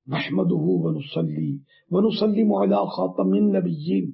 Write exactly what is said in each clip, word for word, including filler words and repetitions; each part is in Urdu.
نحمده ونصلي ونسلم على خاتم النبیین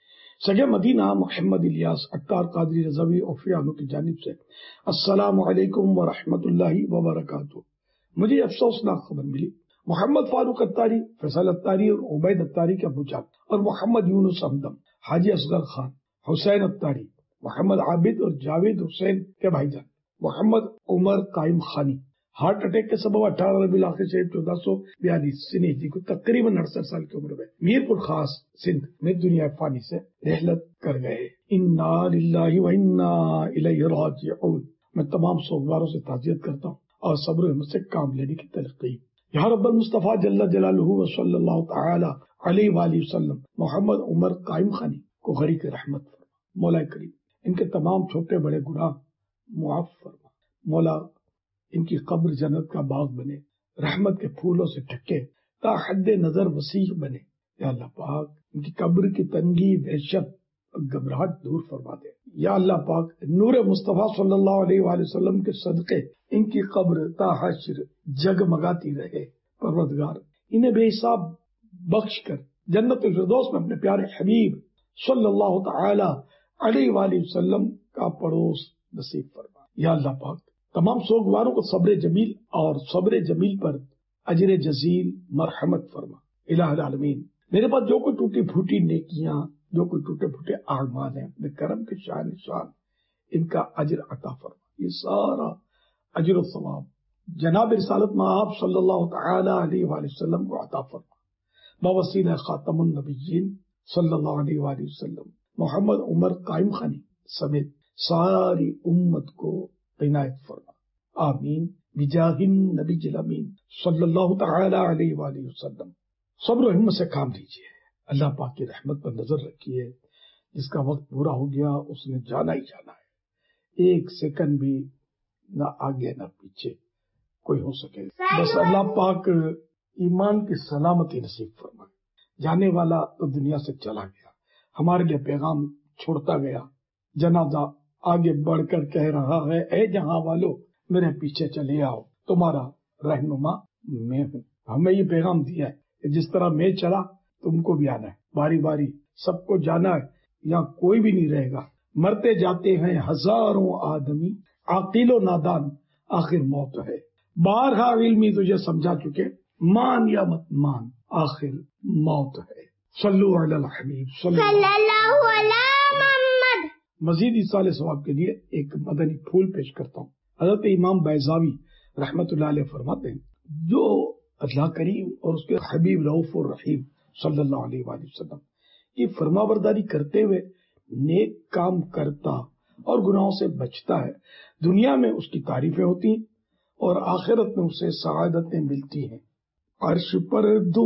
سگے مدینہ محمد الیاس عطار قادری رضوی اوفیانو کی جانب سے السلام علیکم ورحمۃ اللہ وبرکاتہ۔ مجھے افسوسناک خبر ملی، محمد فاروق اتاری، فیصل اتاری اور عبید اتاری کے ابو جان اور محمد یونس ہمدم، حاجی اصغر خان، حسین اتاری، محمد عابد اور جاوید حسین کے بھائی جان محمد عمر قائم خانی ہارٹ اٹیک کے سبب اٹھارہ ربیع الاخر شریف چودہ سو بیالیس سنیجی کو تقریباً اڑسٹھ سال کی عمر میں میر پور خاص سندھ میں دنیا فانی سے رحلت کر گئے۔ انا للہ و انا الیہ راجعون۔ میں تمام سوگواروں سے تعزیت کرتا ہوں اور صبر و ہمت سے کام لینے کی تلقین۔ یا رب المصطفیٰ جل جلالہ و صلی اللہ تعالی علیہ وآلہ وسلم محمد عمر قائم خانی کو غریق رحمت فرما۔ مولا کریم ان کے تمام چھوٹے بڑے گناہ معاف فرما۔ مولا ان کی قبر جنت کا باغ بنے، رحمت کے پھولوں سے ڈھکے تا حد نظر وسیع بنے۔ یا اللہ پاک ان کی قبر کی تنگی، وحشت اور گھبراہٹ دور فرما دے۔ یا اللہ پاک نور مصطفیٰ صلی اللہ علیہ وآلہ وسلم کے صدقے ان کی قبر تا حشر جگمگاتی رہے۔ پروردگار انہیں بے حساب بخش کر جنت الفردوس میں اپنے پیارے حبیب صلی اللہ تعالی علیہ وآلہ وسلم کا پڑوس نصیب فرما۔ یا اللہ پاک تمام سوگواروں کو صبر جمیل اور صبر جمیل پر اجر جزیل مرحمت فرما۔ الہ العالمین میرے پاس جو کوئی ٹوٹی پھوٹی نیکیاں، جو کوئی ٹوٹے پھوٹے اعمال ہیں، اپنے کرم کے شان شان ان کا اجر عطا فرما۔ یہ سارا اجر و ثواب جناب رسالت مآب صلی اللہ تعالی علیہ وآلہ وسلم کو عطا فرما۔ بوسیلہ خاتم النبیین صلی اللہ علیہ وآلہ وسلم محمد عمر قائم خانی سمیت ساری امت کو عنایت فرما۔ آمین بجاہ النبی الامین صلی اللہ تعالی علیہ وآلہ وسلم۔ صبر و ہمت سے کام لیجیے، اللہ پاک کی رحمت پر نظر رکھیے۔ جس کا وقت پورا ہو گیا اس نے جانا ہی جانا ہے، ایک سیکنڈ بھی نہ آگے نہ پیچھے کوئی ہو سکے۔ بس اللہ پاک ایمان کی سلامتی نصیب فرمائے۔ جانے والا تو دنیا سے چلا گیا، ہمارے لیے پیغام چھوڑتا گیا۔ جنازہ آگے بڑھ کر کہہ رہا ہے، اے جہاں والو میرے پیچھے چلے آؤ، تمہارا رہنما میں ہوں۔ ہمیں یہ پیغام دیا ہے کہ جس طرح میں چلا تم کو بھی آنا ہے، باری باری سب کو جانا ہے، یہاں کوئی بھی نہیں رہے گا۔ مرتے جاتے ہیں ہزاروں آدمی، عاقل و نادان آخر موت ہے۔ بارہا علمی تجھے سمجھا چکے، مان یا مت مان آخر موت ہے۔ صلو علی الحبیب صلی اللہ علیہ محمد۔ مزید اصال ثواب کے لیے ایک مدنی پھول پیش کرتا ہوں۔ حضرت امام بیضاوی رحمت اللہ علیہ فرماتے ہیں، جو اللہ کریم اور اس کے حبیب رؤوف الرحیم صلی اللہ علیہ وآلہ وسلم کی فرما برداری کرتے ہوئے نیک کام کرتا اور گناہوں سے بچتا ہے، دنیا میں اس کی تعریفیں ہوتی ہیں اور آخرت میں اسے سعادتیں ملتی ہیں۔ عرش پر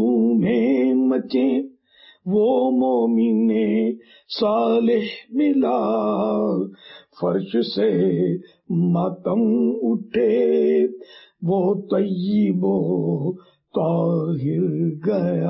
دھومیں مچے وہ مومن صالح ملا، فرش سے ماتم اٹھے وہ طیب و طاہر گیا۔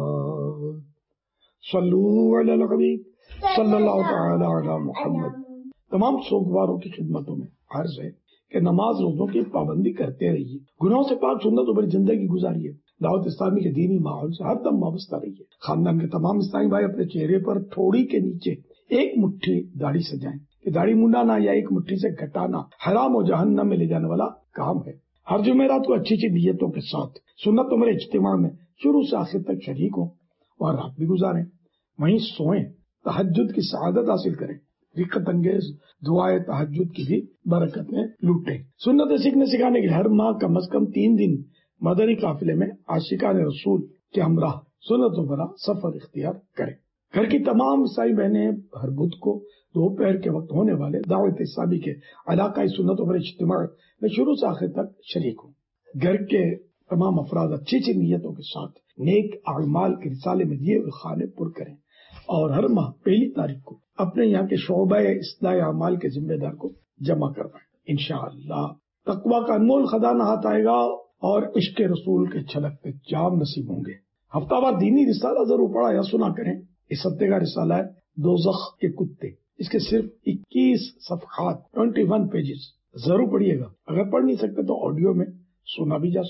صلو علی الحبیب صلی اللہ تعالی علی محمد۔ تمام سوگواروں کی خدمتوں میں عرض ہے کہ نماز روزوں کی پابندی کرتے رہیے، گناہوں سے پاک سنت و بڑی زندگی گزاریے، دعوت اسلامی کے دینی ماحول سے ہر دم وابستہ رہیے۔ خاندان کے تمام اسلامی بھائی اپنے چہرے پر تھوڑی کے نیچے ایک مٹھی داڑھی سجائیں کہ داڑھی منڈانا یا ایک مٹھی سے گھٹانا حرام و جہنم میں لے جانے والا کام ہے۔ ہر جمعرات کو اچھی اچھی نیتوں کے ساتھ سنت عمر اجتماع میں شروع سے آخر تک شریک ہوں اور رات بھی گزاریں، وہیں سوئیں، تہجد کی سعادت حاصل کریں، رقت انگیز دعائے تہجد کی بھی برکتیں لوٹیں۔ سنت سیکھنے سکھانے کے لیے ہر ماہ کم از کم تین دن مدنی قافلے میں عاشقان رسول کے ہمراہ سنت و برا سفر اختیار کریں۔ گھر کی تمام عیسائی بہنیں ہر بدھ کو دوپہر کے وقت ہونے والے دعوت اسلامی کے علاقائی سنت و برا اجتماع میں شروع سے آخر تک شریک ہوں۔ گھر کے تمام افراد اچھی اچھی نیتوں کے ساتھ نیک اعمال کے رسالے میں دیے ہوئے خانے پر کریں اور ہر ماہ پہلی تاریخ کو اپنے یہاں کے شعبہ اصلاح اعمال کے ذمہ دار کو جمع کروائیں۔ انشاءاللہ تقویٰ کا انمول خزانہ ہاتھ آئے گا اور عشق رسول کے چھلکتے جام نصیب ہوں گے۔ ہفتہ وار دینی رسالہ ضرور پڑھا یا سنا کریں۔ اس ہفتے کا رسالہ ہے دوزخ کے کتے، اس کے صرف اکیس صفحات اکیس پیجز، ضرور پڑھیے گا۔ اگر پڑھ نہیں سکتے تو آڈیو میں سنا بھی جا سکتا ہے۔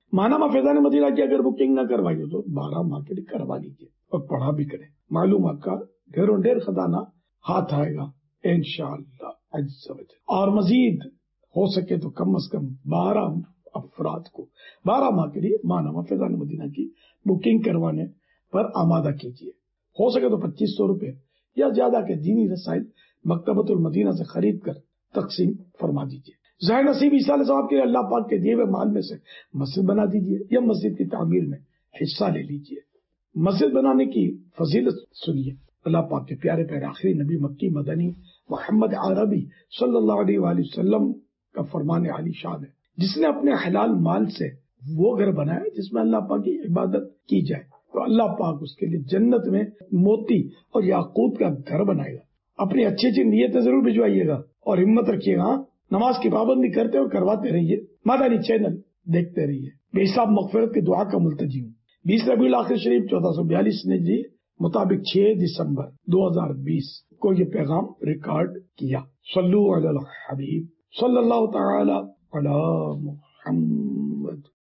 ماہنامہ فیضان مدینہ کی اگر بکنگ نہ کروائی ہو تو بارہ ماہ کے لیے کروا لیجیے اور پڑھا بھی کریں، معلومات کا ڈھیروں ڈھیر خزانہ ہاتھ آئے گا انشاءاللہ عز و جل۔ اور مزید ہو سکے تو کم از کم بارہ افراد کو بارہ ماہ کے لیے ماہنامہ فیضان مدینہ کی بکنگ کروانے پر آمادہ کیجیے۔ ہو سکے تو پچیس سو روپے یا زیادہ کے دینی رسائل مکتبۃ المدینہ سے خرید کر تقسیم فرما دیجیے۔ ظاہر نصیب عیسیٰ علیہ السلام کے لیے اللہ پاک کے دیے ہوئے مال میں سے مسجد بنا دیجیے یا مسجد کی تعمیر میں حصہ لے لیجیے۔ مسجد بنانے کی فضیلت سنیے۔ اللہ پاک کے پیارے پیارے آخری نبی مکی مدنی محمد عربی صلی اللہ علیہ وآلہ وسلم کا فرمان عالی شان ہے، جس نے اپنے حلال مال سے وہ گھر بنایا جس میں اللہ پاک کی عبادت کی جائے تو اللہ پاک اس کے لیے جنت میں موتی اور یاقوت کا گھر بنائے گا۔ اپنی اچھی اچھی نیتیں ضرور بھجوائیے گا اور ہمت رکھیے گا، نماز کی پابندی کرتے اور کرواتے رہیے۔ مدنی چینل دیکھتے رہیے۔ بے حساب مغفرت کی دعا کا ملتجی ہوں۔ بیس ربیع الاخر شریف چودہ سو بیالیس نے جی مطابق چھ دسمبر دو ہزار بیس کو یہ پیغام ریکارڈ کیا۔ صلو علی الحبیب صلی اللہ تعالی علی محمد۔